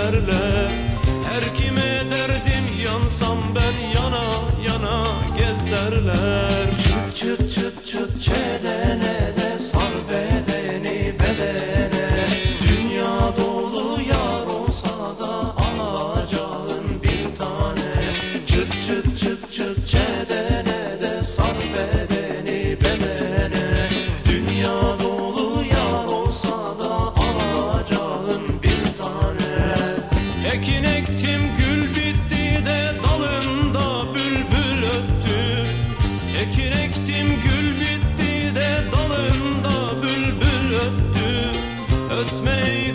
derler. Her kime derdim yansam ben yana yana gez derler. Çıt çıt çıt çıt çedene de sar bedeni bedene. Dünya dolu yar olsa da alacağın bir tane. Çıt çıt çıt çıt çedene de sar bedeni bedene. Dünya dolu yar olsa da alacağın bir tane. Ekin ektim gül bitti de dalında bülbül öttü. Ekin ektim gül bitti de dalında bülbül öttü. Ötmeyi